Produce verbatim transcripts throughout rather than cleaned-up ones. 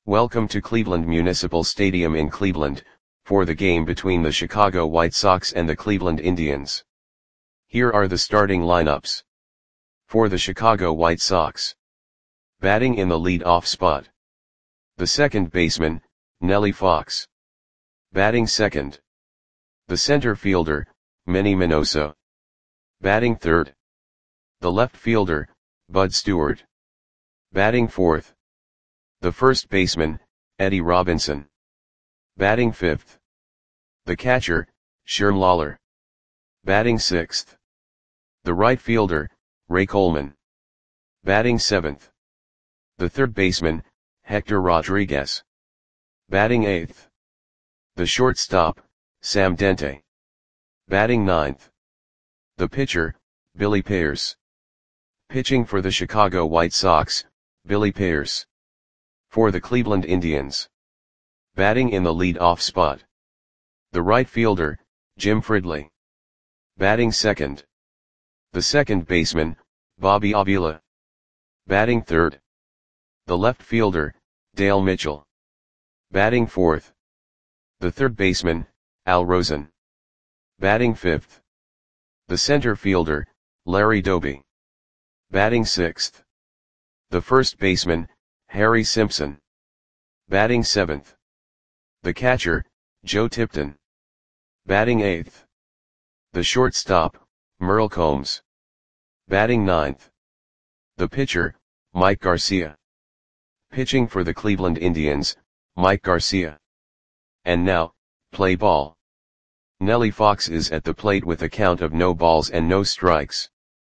Welcome to Cleveland Municipal Stadium in Cleveland, for the game between the Chicago White Sox and the Cleveland Indians. Here are the starting lineups. For the Chicago White Sox. Batting in the lead-off spot. The second baseman, Nellie Fox. Batting second. The center fielder, Manny Minoso. Batting third. The left fielder, Bud Stewart. Batting fourth. The first baseman, Eddie Robinson. Batting fifth. The catcher, Sherm Lawler. Batting sixth. The right fielder, Ray Coleman. Batting seventh. The third baseman, Hector Rodriguez. Batting eighth. The shortstop, Sam Dente. Batting ninth. The pitcher, Billy Pierce. Pitching for the Chicago White Sox, Billy Pierce. For the Cleveland Indians. Batting in the lead-off spot. The right fielder, Jim Fridley. Batting second. The second baseman, Bobby Avila. Batting third. The left fielder, Dale Mitchell. Batting fourth. The third baseman, Al Rosen. Batting fifth. The center fielder, Larry Doby. Batting sixth. The first baseman, Harry Simpson. Batting seventh. The catcher, Joe Tipton. Batting eighth. The shortstop, Merle Combs. Batting ninth. The pitcher, Mike Garcia. Pitching for the Cleveland Indians, Mike Garcia. And now, play ball. Nellie Fox is at the plate with a count of no balls and no strikes.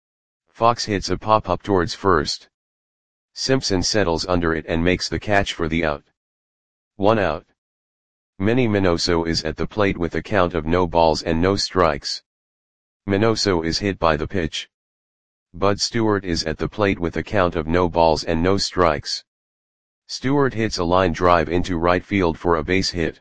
Fox hits a pop-up towards first. Simpson settles under it and makes the catch for the out. One out. Manny Minoso is at the plate with a count of no balls and no strikes. Minoso is hit by the pitch. Bud Stewart is at the plate with a count of no balls and no strikes. Stewart hits a line drive into right field for a base hit.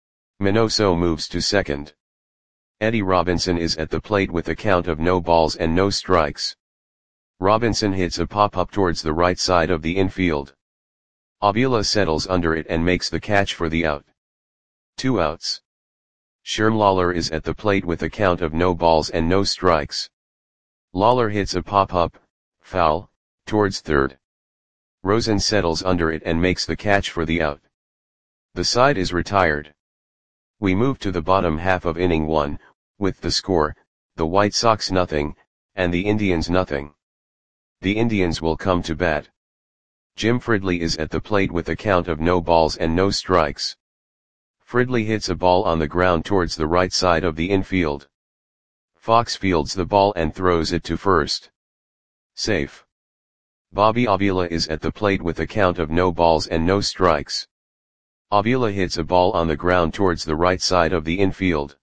Minoso moves to second. Eddie Robinson is at the plate with a count of no balls and no strikes. Robinson hits a pop-up towards the right side of the infield. Avila settles under it and makes the catch for the out. Two outs. Sherm Lawler is at the plate with a count of no balls and no strikes. Lawler hits a pop-up, foul, towards third. Rosen settles under it and makes the catch for the out. The side is retired. We move to the bottom half of inning one, with the score, the White Sox nothing, and the Indians nothing. The Indians will come to bat. Jim Fridley is at the plate with a count of no balls and no strikes. Fridley hits a ball on the ground towards the right side of the infield. Fox fields the ball and throws it to first. Safe. Bobby Avila is at the plate with a count of no balls and no strikes. Avila hits a ball on the ground towards the right side of the infield.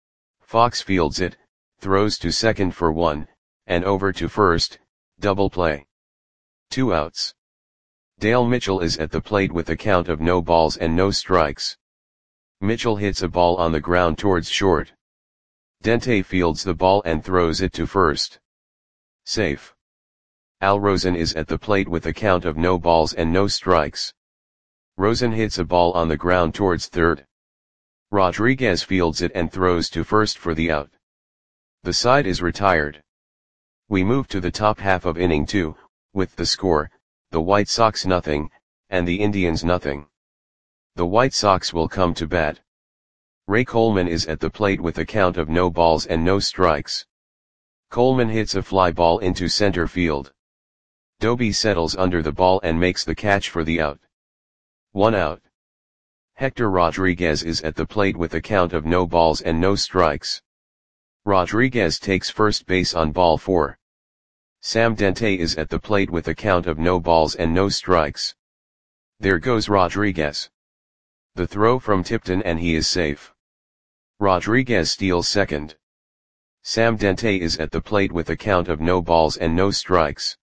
Fox fields it, throws to second for one, and over to first. Double play. Two outs. Dale Mitchell is at the plate with a count of no balls and no strikes. Mitchell hits a ball on the ground towards short. Dente fields the ball and throws it to first. Safe. Al Rosen is at the plate with a count of no balls and no strikes. Rosen hits a ball on the ground towards third. Rodriguez fields it and throws to first for the out. The side is retired. We move to the top half of inning two, with the score, the White Sox nothing, and the Indians nothing. The White Sox will come to bat. Ray Coleman is at the plate with a count of no balls and no strikes. Coleman hits a fly ball into center field. Doby settles under the ball and makes the catch for the out. One out. Hector Rodriguez is at the plate with a count of no balls and no strikes. Rodriguez takes first base on ball four. Sam Dente is at the plate with a count of no balls and no strikes. There goes Rodriguez. The throw from Tipton and he is safe. Rodriguez steals second. Sam Dente is at the plate with a count of no balls and no strikes.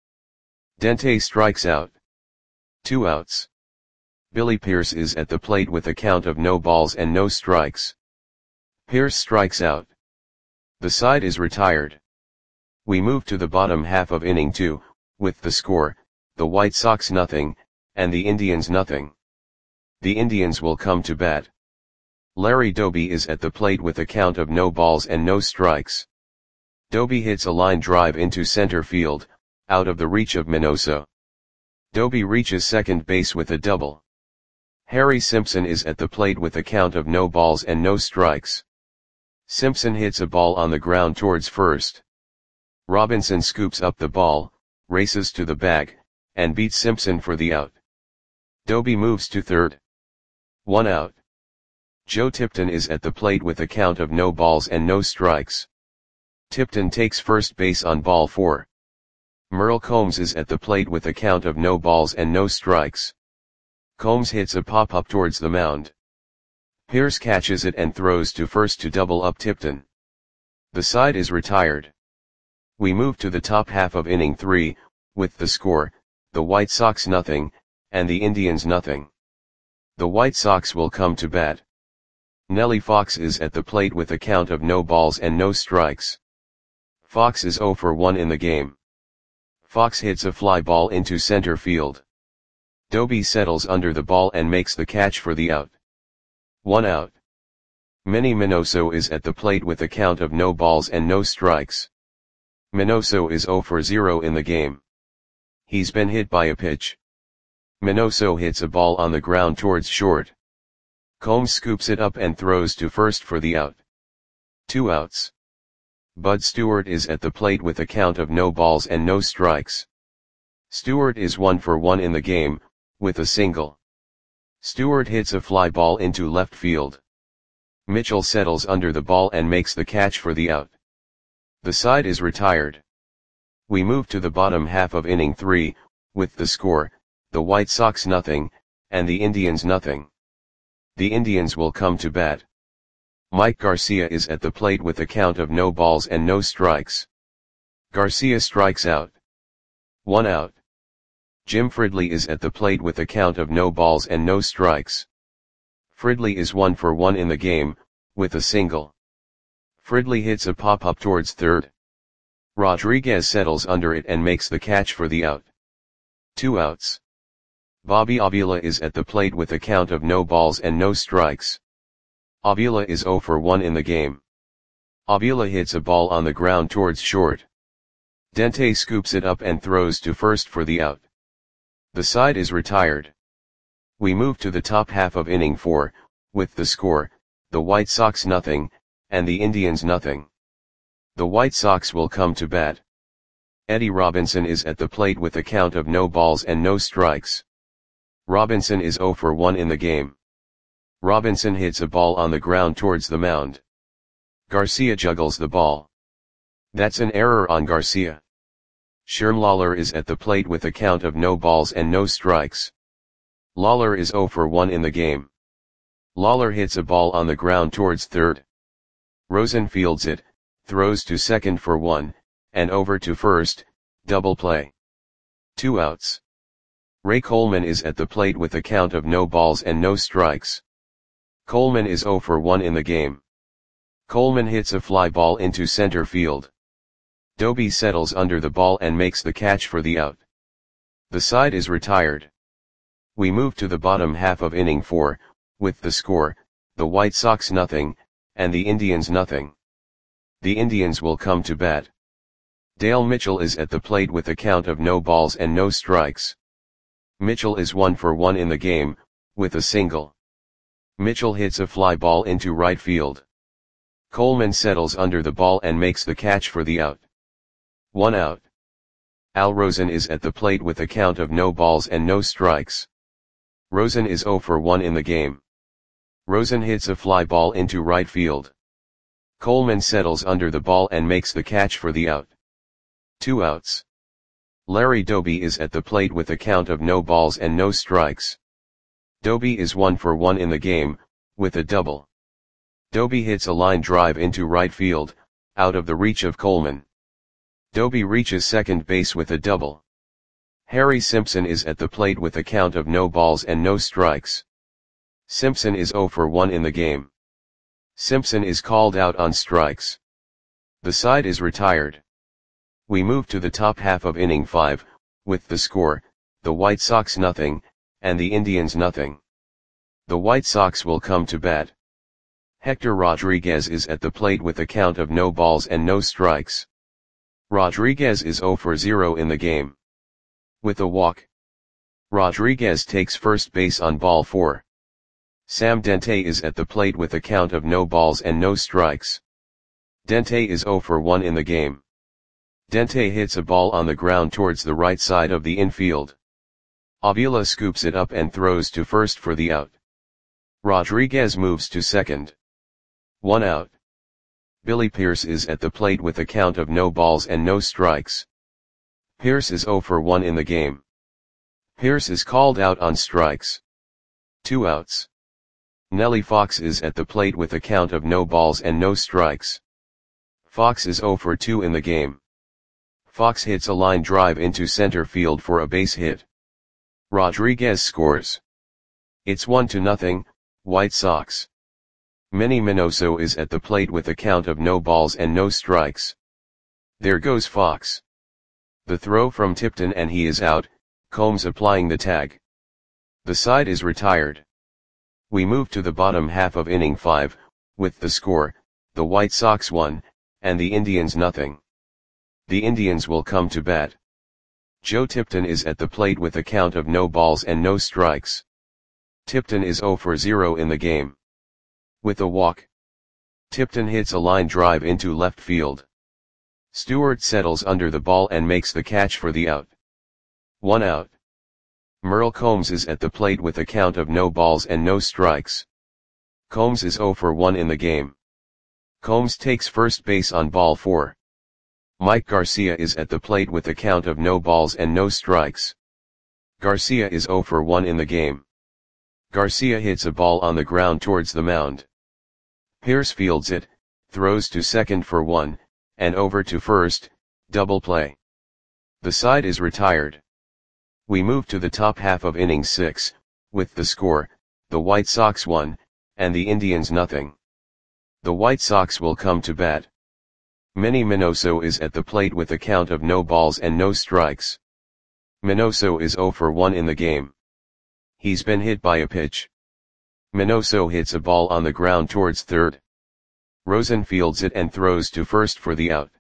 Dente strikes out. Two outs. Billy Pierce is at the plate with a count of no balls and no strikes. Pierce strikes out. The side is retired. We move to the bottom half of inning two, with the score, the White Sox nothing, and the Indians nothing. The Indians will come to bat. Larry Doby is at the plate with a count of no balls and no strikes. Doby hits a line drive into center field, out of the reach of Minoso. Doby reaches second base with a double. Harry Simpson is at the plate with a count of no balls and no strikes. Simpson hits a ball on the ground towards first. Robinson scoops up the ball, races to the bag, and beats Simpson for the out. Doby moves to third. One out. Joe Tipton is at the plate with a count of no balls and no strikes. Tipton takes first base on ball four. Merle Combs is at the plate with a count of no balls and no strikes. Combs hits a pop-up towards the mound. Pierce catches it and throws to first to double up Tipton. The side is retired. We move to the top half of inning three, with the score, the White Sox nothing, and the Indians nothing. The White Sox will come to bat. Nellie Fox is at the plate with a count of no balls and no strikes. Fox is oh for one in the game. Fox hits a fly ball into center field. Doby settles under the ball and makes the catch for the out. One out. Manny Minoso is at the plate with a count of no balls and no strikes. Minoso is oh for zero in the game. He's been hit by a pitch. Minoso hits a ball on the ground towards short. Combs scoops it up and throws to first for the out. Two outs. Bud Stewart is at the plate with a count of no balls and no strikes. Stewart is one for one in the game, with a single. Stewart hits a fly ball into left field. Mitchell settles under the ball and makes the catch for the out. The side is retired. We move to the bottom half of inning three, with the score, the White Sox nothing, and the Indians nothing. The Indians will come to bat. Mike Garcia is at the plate with a count of no balls and no strikes. Garcia strikes out. One out. Jim Fridley is at the plate with a count of no balls and no strikes. Fridley is one for one in the game, with a single. Fridley hits a pop-up towards third. Rodriguez settles under it and makes the catch for the out. Two outs. Bobby Avila is at the plate with a count of no balls and no strikes. Avila is oh for one in the game. Avila hits a ball on the ground towards short. Dente scoops it up and throws to first for the out. The side is retired. We move to the top half of inning four, with the score, the White Sox nothing, and the Indians nothing. The White Sox will come to bat. Eddie Robinson is at the plate with a count of no balls and no strikes. Robinson is oh for one in the game. Robinson hits a ball on the ground towards the mound. Garcia juggles the ball. That's an error on Garcia. Sherm Lawler is at the plate with a count of no balls and no strikes. Lawler is oh for one in the game. Lawler hits a ball on the ground towards third. Rosen fields it, throws to second for one, and over to first, double play. Two outs. Ray Coleman is at the plate with a count of no balls and no strikes. Coleman is oh for one in the game. Coleman hits a fly ball into center field. Doby settles under the ball and makes the catch for the out. The side is retired. We move to the bottom half of inning four, with the score, the White Sox nothing, and the Indians nothing. The Indians will come to bat. Dale Mitchell is at the plate with a count of no balls and no strikes. Mitchell is one for one in the game, with a single. Mitchell hits a fly ball into right field. Coleman settles under the ball and makes the catch for the out. One out. Al Rosen is at the plate with a count of no balls and no strikes. Rosen is oh for one in the game. Rosen hits a fly ball into right field. Coleman settles under the ball and makes the catch for the out. Two outs. Larry Doby is at the plate with a count of no balls and no strikes. Doby is one for one in the game, with a double. Doby hits a line drive into right field, out of the reach of Coleman. Doby reaches second base with a double. Harry Simpson is at the plate with a count of no balls and no strikes. Simpson is oh for one in the game. Simpson is called out on strikes. The side is retired. We move to the top half of inning five, with the score, the White Sox nothing, and the Indians nothing. the White Sox will come to bat. Hector Rodriguez is at the plate with a count of no balls and no strikes. Rodriguez is zero for zero in the game. With a walk, Rodriguez takes first base on ball four. Sam Dente is at the plate with a count of no balls and no strikes. Dente is zero for one in the game. Dente hits a ball on the ground towards the right side of the infield. Avila scoops it up and throws to first for the out. Rodriguez moves to second. One out. Billy Pierce is at the plate with a count of no balls and no strikes. Pierce is zero for one in the game. Pierce is called out on strikes. Two outs. Nelly Fox is at the plate with a count of no balls and no strikes. Fox is zero for two in the game. Fox hits a line drive into center field for a base hit. Rodriguez scores. It's one to nothing, White Sox. Manny Minoso is at the plate with a count of no balls and no strikes. There goes Fox. The throw from Tipton and he is out, Combs applying the tag. The side is retired. We move to the bottom half of inning five, with the score, the White Sox one, and the Indians nothing. The Indians will come to bat. Joe Tipton is at the plate with a count of no balls and no strikes. Tipton is zero for zero in the game. With a walk, Tipton hits a line drive into left field. Stewart settles under the ball and makes the catch for the out. One out. Merle Combs is at the plate with a count of no balls and no strikes. Combs is zero for one in the game. Combs takes first base on ball four. Mike Garcia is at the plate with a count of no balls and no strikes. Garcia is zero for one in the game. Garcia hits a ball on the ground towards the mound. Pierce fields it, throws to second for one, and over to first, double play. The side is retired. We move to the top half of inning six, with the score, the White Sox one, and the Indians nothing. The White Sox will come to bat. Manny Minoso is at the plate with a count of no balls and no strikes. Minoso is zero for one in the game. He's been hit by a pitch. Minoso hits a ball on the ground towards third. Rosen fields it and throws to first for the out.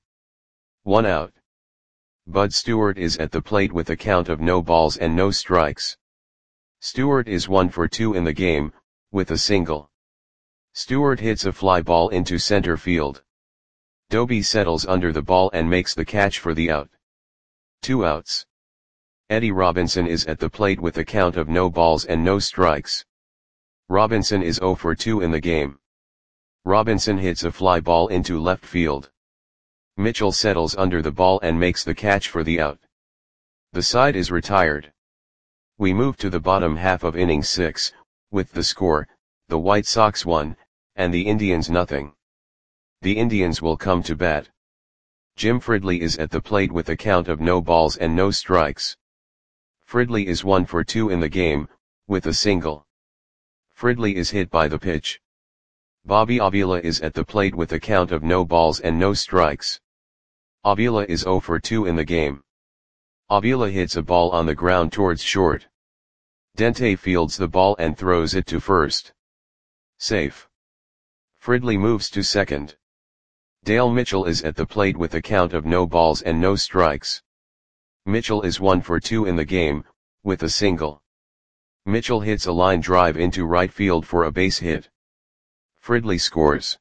One out. Bud Stewart is at the plate with a count of no balls and no strikes. Stewart is one for two in the game, with a single. Stewart hits a fly ball into center field. Doby settles under the ball and makes the catch for the out. Two outs. Eddie Robinson is at the plate with a count of no balls and no strikes. Robinson is zero for two in the game. Robinson hits a fly ball into left field. Mitchell settles under the ball and makes the catch for the out. The side is retired. We move to the bottom half of inning six, with the score, the White Sox one, and the Indians nothing. The Indians will come to bat. Jim Fridley is at the plate with a count of no balls and no strikes. Fridley is one for two in the game, with a single. Fridley is hit by the pitch. Bobby Avila is at the plate with a count of no balls and no strikes. Avila is zero for two in the game. Avila hits a ball on the ground towards short. Dente fields the ball and throws it to first. Safe. Fridley moves to second. Dale Mitchell is at the plate with a count of no balls and no strikes. Mitchell is one for two in the game, with a single. Mitchell hits a line drive into right field for a base hit. Fridley scores.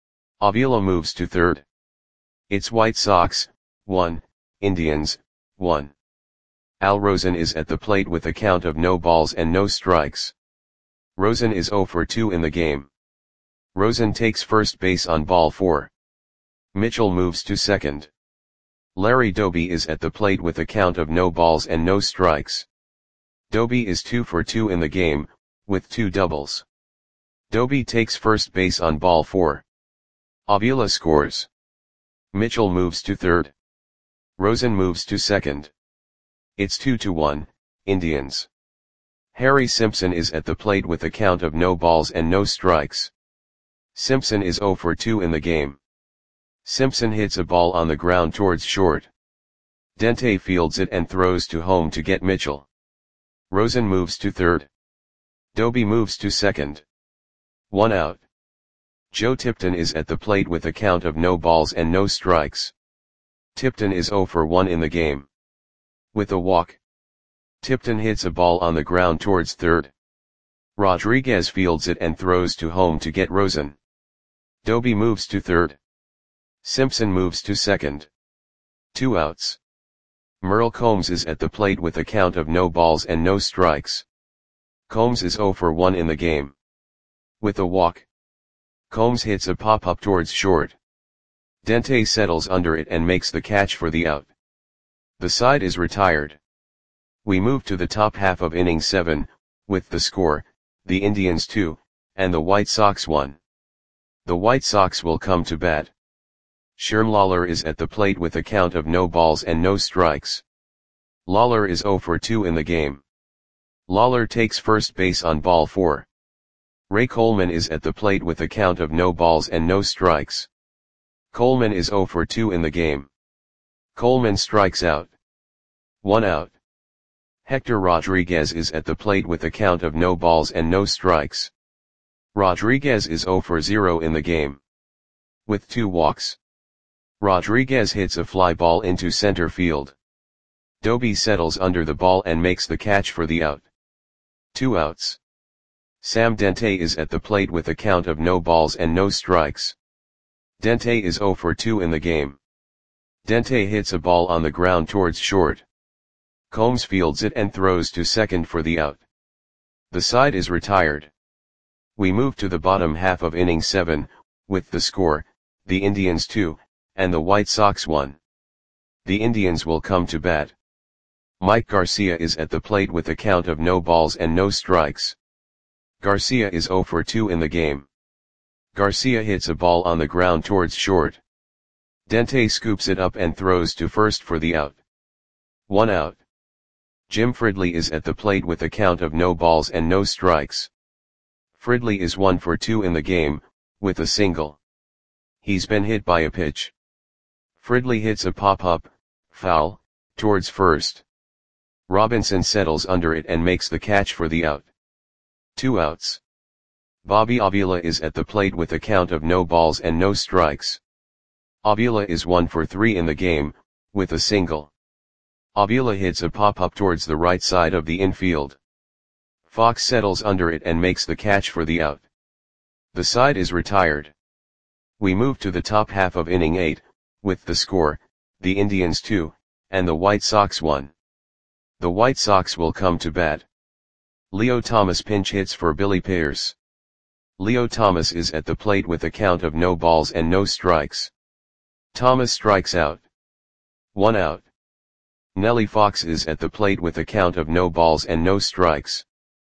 Avila moves to third. It's White Sox, one, Indians, one. Al Rosen is at the plate with a count of no balls and no strikes. Rosen is zero for two in the game. Rosen takes first base on ball four. Mitchell moves to second. Larry Doby is at the plate with a count of no balls and no strikes. Doby is two for two in the game, with two doubles. Doby takes first base on ball four. Avila scores. Mitchell moves to third. Rosen moves to second. It's two to one, Indians. Harry Simpson is at the plate with a count of no balls and no strikes. Simpson is zero for two in the game. Simpson hits a ball on the ground towards short. Dente fields it and throws to home to get Mitchell. Rosen moves to third. Doby moves to second. One out. Joe Tipton is at the plate with a count of no balls and no strikes. Tipton is zero for one in the game. With a walk, Tipton hits a ball on the ground towards third. Rodriguez fields it and throws to home to get Rosen. Doby moves to third. Simpson moves to second. Two outs. Merle Combs is at the plate with a count of no balls and no strikes. Combs is zero for one in the game. With a walk, Combs hits a pop-up towards short. Dente settles under it and makes the catch for the out. The side is retired. We move to the top half of inning seven, with the score, the Indians two, and the White Sox one. The White Sox will come to bat. Sherm Lawler is at the plate with a count of no balls and no strikes. Lawler is zero for two in the game. Lawler takes first base on ball four. Ray Coleman is at the plate with a count of no balls and no strikes. Coleman is zero for two in the game. Coleman strikes out. One out. Hector Rodriguez is at the plate with a count of no balls and no strikes. Rodriguez is zero for zero in the game. With two walks, Rodriguez hits a fly ball into center field. Doby settles under the ball and makes the catch for the out. Two outs. Sam Dente is at the plate with a count of no balls and no strikes. Dente is zero for two in the game. Dente hits a ball on the ground towards short. Combs fields it and throws to second for the out. The side is retired. We move to the bottom half of inning seven, with the score, the Indians two, and the White Sox one. The Indians will come to bat. Mike Garcia is at the plate with a count of no balls and no strikes. Garcia is zero for two in the game. Garcia hits a ball on the ground towards short. Dente scoops it up and throws to first for the out. One out. Jim Fridley is at the plate with a count of no balls and no strikes. Fridley is one for two in the game, with a single. He's been hit by a pitch. Fridley hits a pop-up, foul, towards first. Robinson settles under it and makes the catch for the out. Two outs. Bobby Avila is at the plate with a count of no balls and no strikes. Avila is one for three in the game, with a single. Avila hits a pop-up towards the right side of the infield. Fox settles under it and makes the catch for the out. The side is retired. We move to the top half of inning eight, with the score, the Indians two, and the White Sox one. The White Sox will come to bat. Leo Thomas pinch hits for Billy Pierce. Leo Thomas is at the plate with a count of no balls and no strikes. Thomas strikes out. One out. Nellie Fox is at the plate with a count of no balls and no strikes.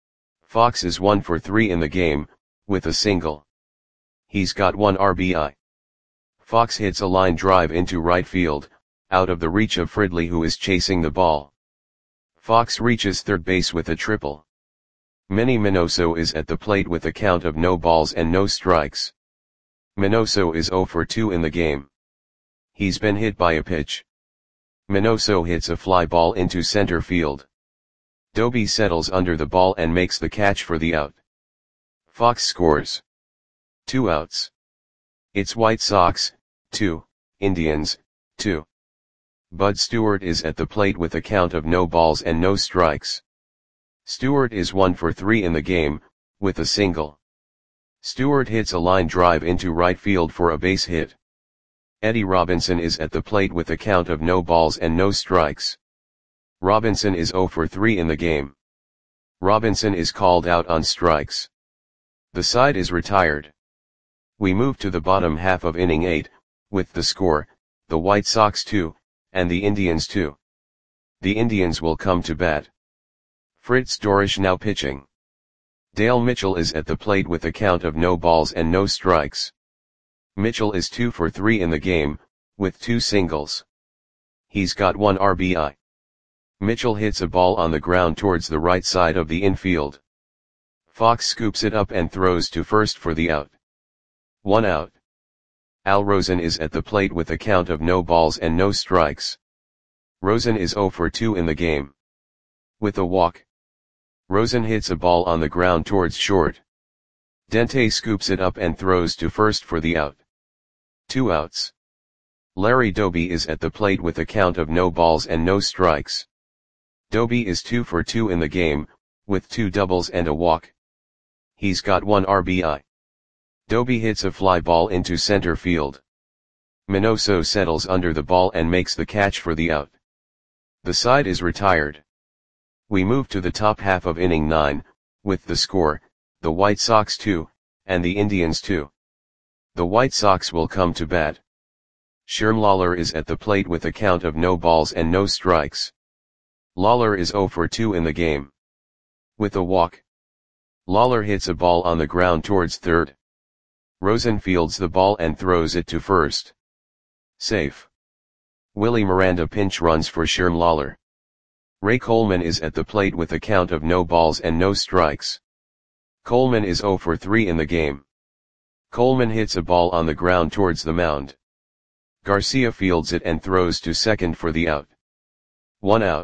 Fox is one for three in the game, with a single. He's got one R B I. Fox hits a line drive into right field, out of the reach of Fridley who is chasing the ball. Fox reaches third base with a triple. Manny Minoso is at the plate with a count of no balls and no strikes. Minoso is zero for two in the game. He's been hit by a pitch. Minoso hits a fly ball into center field. Doby settles under the ball and makes the catch for the out. Fox scores. Two outs. It's White Sox, two, Indians, two. Bud Stewart is at the plate with a count of no balls and no strikes. Stewart is one for three in the game, with a single. Stewart hits a line drive into right field for a base hit. Eddie Robinson is at the plate with a count of no balls and no strikes. Robinson is zero for three in the game. Robinson is called out on strikes. The side is retired. We move to the bottom half of inning eight, with the score, the White Sox two, and the Indians two. The Indians will come to bat. Fritz Dorisch now pitching. Dale Mitchell is at the plate with a count of no balls and no strikes. Mitchell is two for three in the game, with two singles. He's got one R B I. Mitchell hits a ball on the ground towards the right side of the infield. Fox scoops it up and throws to first for the out. One out. Al Rosen is at the plate with a count of no balls and no strikes. Rosen is zero for two in the game. With a walk, Rosen hits a ball on the ground towards short. Dente scoops it up and throws to first for the out. Two outs. Larry Doby is at the plate with a count of no balls and no strikes. Doby is two for two in the game, with two doubles and a walk. He's got one R B I. Doby hits a fly ball into center field. Minoso settles under the ball and makes the catch for the out. The side is retired. We move to the top half of inning nine, with the score, the White Sox two, and the Indians two. The White Sox will come to bat. Sherm Lawler is at the plate with a count of no balls and no strikes. Lawler is zero for two in the game. With a walk. Lawler hits a ball on the ground towards third. Rosen fields the ball and throws it to first. Safe. Willie Miranda pinch runs for Sherm Lawler. Ray Coleman is at the plate with a count of no balls and no strikes. Coleman is zero for three in the game. Coleman hits a ball on the ground towards the mound. Garcia fields it and throws to second for the out. One out.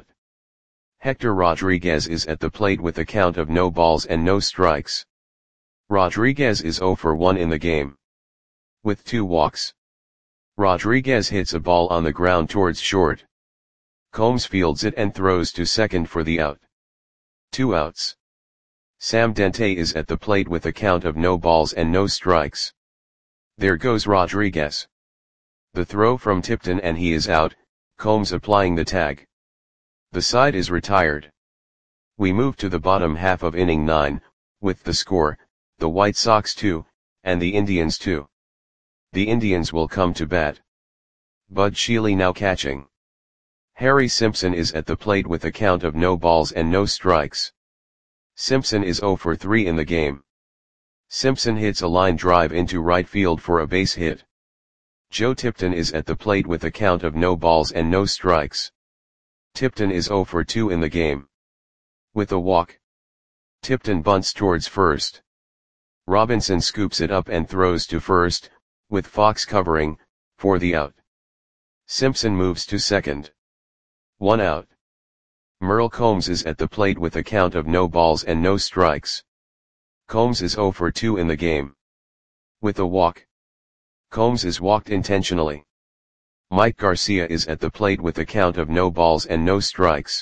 Hector Rodriguez is at the plate with a count of no balls and no strikes. Rodriguez is zero for one in the game. With two walks. Rodriguez hits a ball on the ground towards short. Combs fields it and throws to second for the out. Two outs. Sam Dente is at the plate with a count of no balls and no strikes. There goes Rodriguez. The throw from Tipton and he is out, Combs applying the tag. The side is retired. We move to the bottom half of inning nine, with the score, the White Sox two, and the Indians two. The Indians will come to bat. Bud Shealy now catching. Harry Simpson is at the plate with a count of no balls and no strikes. Simpson is zero for three in the game. Simpson hits a line drive into right field for a base hit. Joe Tipton is at the plate with a count of no balls and no strikes. Tipton is zero for two in the game. With a walk. Tipton bunts towards first. Robinson scoops it up and throws to first, with Fox covering, for the out. Simpson moves to second. One out. Merle Combs is at the plate with a count of no balls and no strikes. Combs is zero for two in the game. With a walk. Combs is walked intentionally. Mike Garcia is at the plate with a count of no balls and no strikes.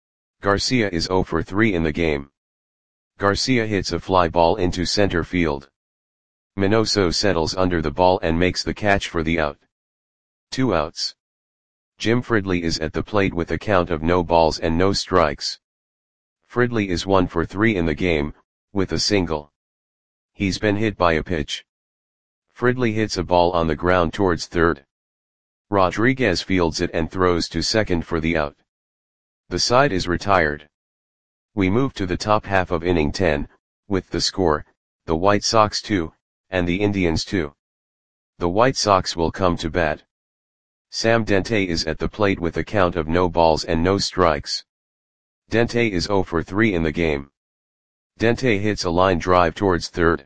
Garcia is zero for three in the game. Garcia hits a fly ball into center field. Minoso settles under the ball and makes the catch for the out. Two outs. Jim Fridley is at the plate with a count of no balls and no strikes. Fridley is one for three in the game, with a single. He's been hit by a pitch. Fridley hits a ball on the ground towards third. Rodriguez fields it and throws to second for the out. The side is retired. We move to the top half of inning ten, with the score, the White Sox two, and the Indians two. The White Sox will come to bat. Sam Dente is at the plate with a count of no balls and no strikes. Dente is zero for three in the game. Dente hits a line drive towards third.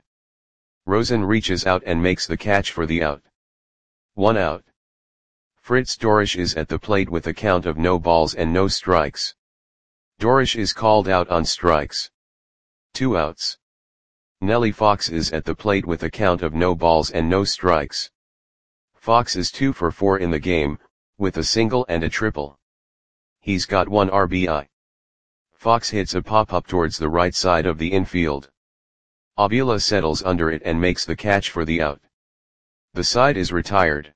Rosen reaches out and makes the catch for the out. One out. Fritz Dorisch is at the plate with a count of no balls and no strikes. Dorisch is called out on strikes. Two outs. Nellie Fox is at the plate with a count of no balls and no strikes. Fox is two for four in the game, with a single and a triple. He's got one R B I. Fox hits a pop-up towards the right side of the infield. Avila settles under it and makes the catch for the out. The side is retired.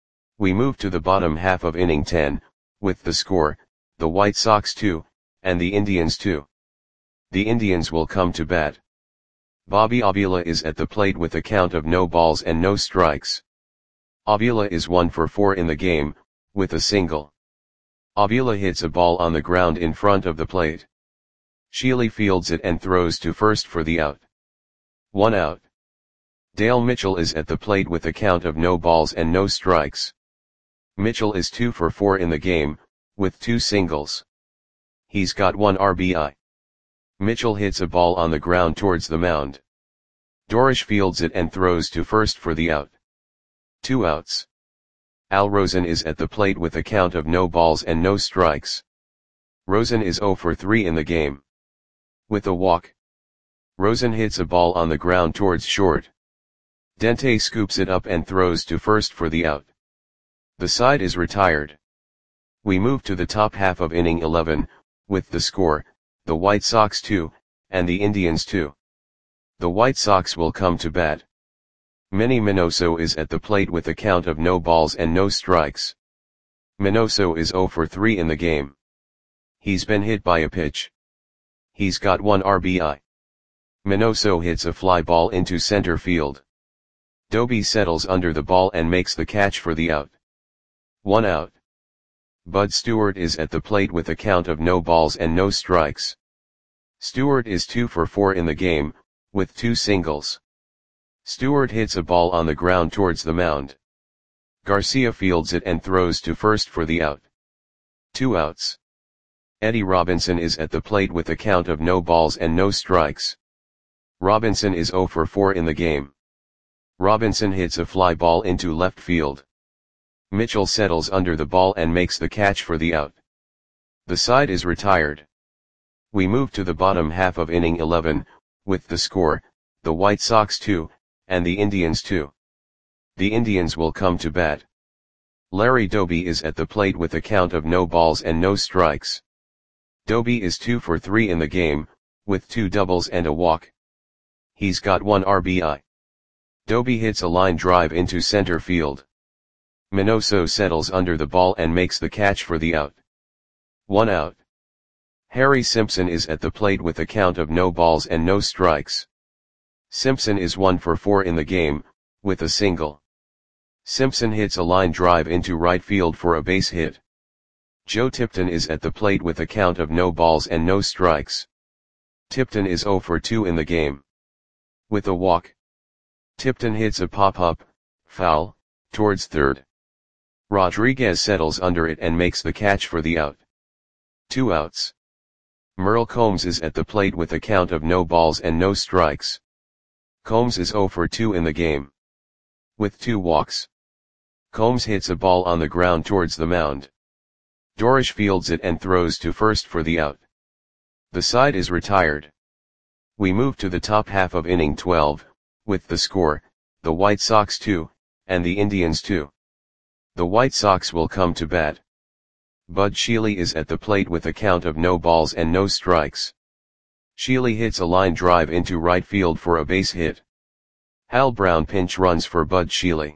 We move to the bottom half of inning ten, with the score, the White Sox two, and the Indians two. The Indians will come to bat. Bobby Avila is at the plate with a count of no balls and no strikes. Avila is one for four in the game, with a single. Avila hits a ball on the ground in front of the plate. Shealy fields it and throws to first for the out. One out. Dale Mitchell is at the plate with a count of no balls and no strikes. Mitchell is two for four in the game, with two singles. He's got one R B I. Mitchell hits a ball on the ground towards the mound. Dorisch fields it and throws to first for the out. Two outs. Al Rosen is at the plate with a count of no balls and no strikes. Rosen is zero for three in the game. With a walk. Rosen hits a ball on the ground towards short. Dente scoops it up and throws to first for the out. The side is retired. We move to the top half of inning eleven, with the score, the White Sox two, and the Indians two. The White Sox will come to bat. Manny Minoso is at the plate with a count of no balls and no strikes. Minoso is oh for three in the game. He's been hit by a pitch. He's got one R B I. Minoso hits a fly ball into center field. Doby settles under the ball and makes the catch for the out. One out. Bud Stewart is at the plate with a count of no balls and no strikes. Stewart is two for four in the game, with two singles. Stewart hits a ball on the ground towards the mound. Garcia fields it and throws to first for the out. Two outs. Eddie Robinson is at the plate with a count of no balls and no strikes. Robinson is oh for four in the game. Robinson hits a fly ball into left field. Mitchell settles under the ball and makes the catch for the out. The side is retired. We move to the bottom half of inning eleven, with the score, the White Sox two, and the Indians two. The Indians will come to bat. Larry Doby is at the plate with a count of no balls and no strikes. Doby is two for three in the game, with two doubles and a walk. He's got one R B I. Doby hits a line drive into center field. Minoso settles under the ball and makes the catch for the out. One out. Harry Simpson is at the plate with a count of no balls and no strikes. Simpson is one for four in the game, with a single. Simpson hits a line drive into right field for a base hit. Joe Tipton is at the plate with a count of no balls and no strikes. Tipton is oh for two in the game. With a walk. Tipton hits a pop-up, foul, towards third. Rodriguez settles under it and makes the catch for the out. Two outs. Merle Combs is at the plate with a count of no balls and no strikes. Combs is oh for two in the game. With two walks. Combs hits a ball on the ground towards the mound. Dorish fields it and throws to first for the out. The side is retired. We move to the top half of inning twelve, with the score, the White Sox two, and the Indians two. The White Sox will come to bat. Bud Shealy is at the plate with a count of no balls and no strikes. Shealy hits a line drive into right field for a base hit. Hal Brown pinch runs for Bud Shealy.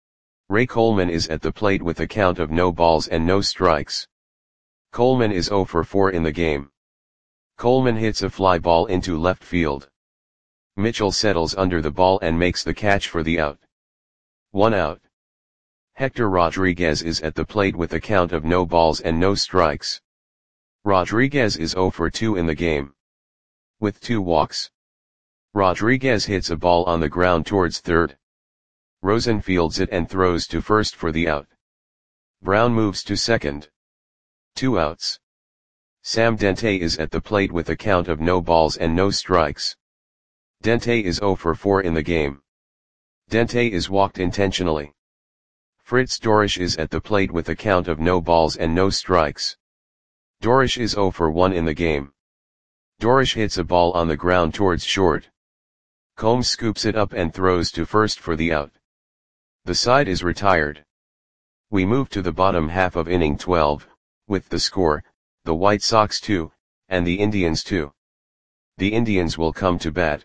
Ray Coleman is at the plate with a count of no balls and no strikes. Coleman is oh for four in the game. Coleman hits a fly ball into left field. Mitchell settles under the ball and makes the catch for the out. One out. Hector Rodriguez is at the plate with a count of no balls and no strikes. Rodriguez is oh for two in the game. With two walks. Rodriguez hits a ball on the ground towards third. Rosen fields it and throws to first for the out. Brown moves to second. Two outs. Sam Dente is at the plate with a count of no balls and no strikes. Dente is oh for four in the game. Dente is walked intentionally. Fritz Dorish is at the plate with a count of no balls and no strikes. Dorish is oh for one in the game. Dorish hits a ball on the ground towards short. Combs scoops it up and throws to first for the out. The side is retired. We move to the bottom half of inning twelve, with the score, the White Sox two, and the Indians two. The Indians will come to bat.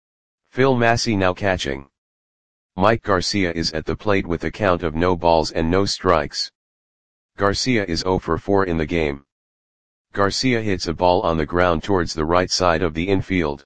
Phil Massey now catching. Mike Garcia is at the plate with a count of no balls and no strikes. Garcia is oh for four in the game. Garcia hits a ball on the ground towards the right side of the infield.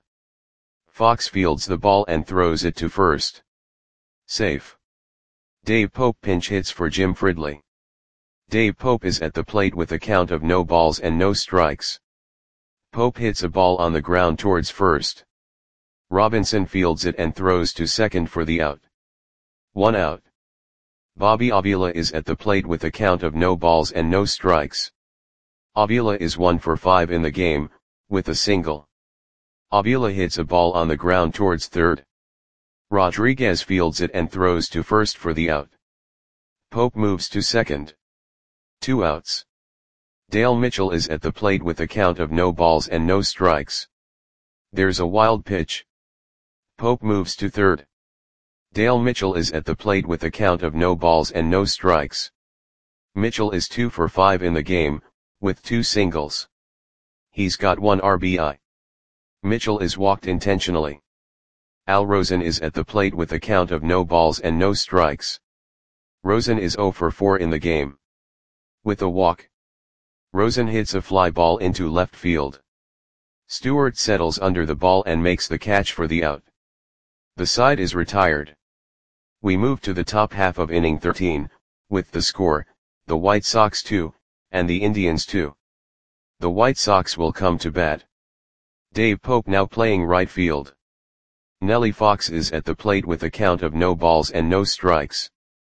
Fox fields the ball and throws it to first. Safe. Dave Pope pinch hits for Jim Fridley. Dave Pope is at the plate with a count of no balls and no strikes. Pope hits a ball on the ground towards first. Robinson fields it and throws to second for the out. One out. Bobby Avila is at the plate with a count of no balls and no strikes. Avila is one for five in the game, with a single. Avila hits a ball on the ground towards third. Rodriguez fields it and throws to first for the out. Pope moves to second. Two outs. Dale Mitchell is at the plate with a count of no balls and no strikes. There's a wild pitch. Pope moves to third. Dale Mitchell is at the plate with a count of no balls and no strikes. Mitchell is two for five in the game, with two singles. He's got one R B I. Mitchell is walked intentionally. Al Rosen is at the plate with a count of no balls and no strikes. Rosen is zero for four in the game. With a walk, Rosen hits a fly ball into left field. Stewart settles under the ball and makes the catch for the out. The side is retired. We move to the top half of inning thirteen, with the score, the White Sox two, and the Indians two. The White Sox will come to bat. Dave Pope now playing right field. Nellie Fox is at the plate with a count of no balls and no strikes.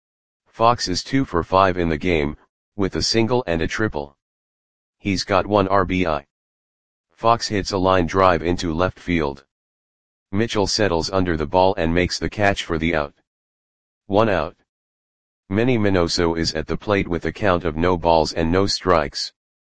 Fox is two for five in the game, with a single and a triple. He's got one R B I. Fox hits a line drive into left field. Mitchell settles under the ball and makes the catch for the out. One out. Manny Minoso is at the plate with a count of no balls and no strikes.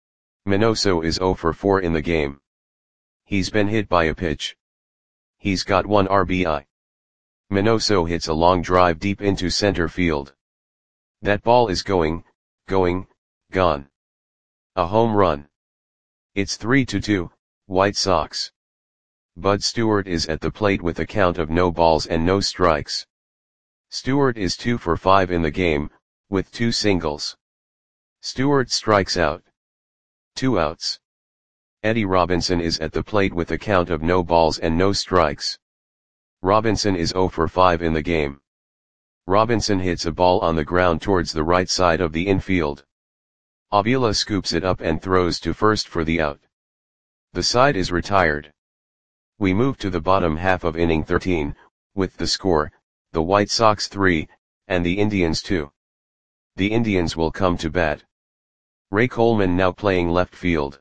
Minoso is zero for four in the game. He's been hit by a pitch. He's got one R B I. Minoso hits a long drive deep into center field. That ball is going, going, gone. A home run. It's three to two, White Sox. Bud Stewart is at the plate with a count of no balls and no strikes. Stewart is two for five in the game, with two singles. Stewart strikes out. Two outs. Eddie Robinson is at the plate with a count of no balls and no strikes. Robinson is zero for five in the game. Robinson hits a ball on the ground towards the right side of the infield. Avila scoops it up and throws to first for the out. The side is retired. We move to the bottom half of inning thirteen, with the score, the White Sox three, and the Indians two. The Indians will come to bat. Ray Coleman now playing left field.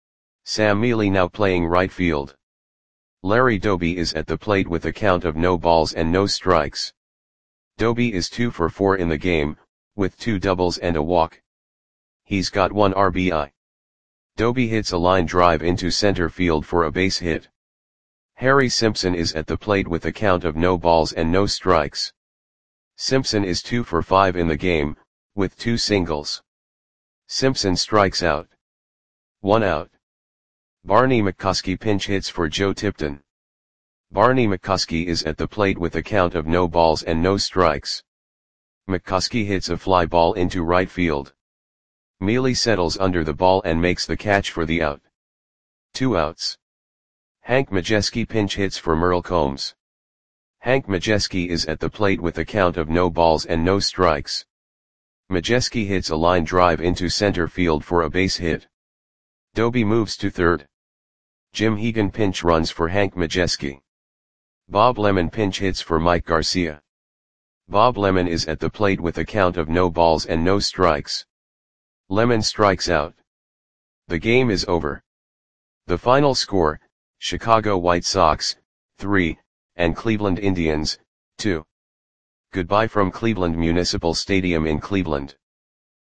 Sam Mealy now playing right field. Larry Doby is at the plate with a count of no balls and no strikes. Doby is two for four in the game, with two doubles and a walk. He's got one R B I. Doby hits a line drive into center field for a base hit. Harry Simpson is at the plate with a count of no balls and no strikes. Simpson is two for five in the game, with two singles. Simpson strikes out. One out. Barney McCuskey pinch hits for Joe Tipton. Barney McCuskey is at the plate with a count of no balls and no strikes. McCuskey hits a fly ball into right field. Mealy settles under the ball and makes the catch for the out. Two outs. Hank Majeski pinch hits for Merle Combs. Hank Majeski is at the plate with a count of no balls and no strikes. Majeski hits a line drive into center field for a base hit. Doby moves to third. Jim Hegan pinch runs for Hank Majeski. Bob Lemon pinch hits for Mike Garcia. Bob Lemon is at the plate with a count of no balls and no strikes. Lemon strikes out. The game is over. The final score, Chicago White Sox, three, and Cleveland Indians, two. Goodbye from Cleveland Municipal Stadium in Cleveland.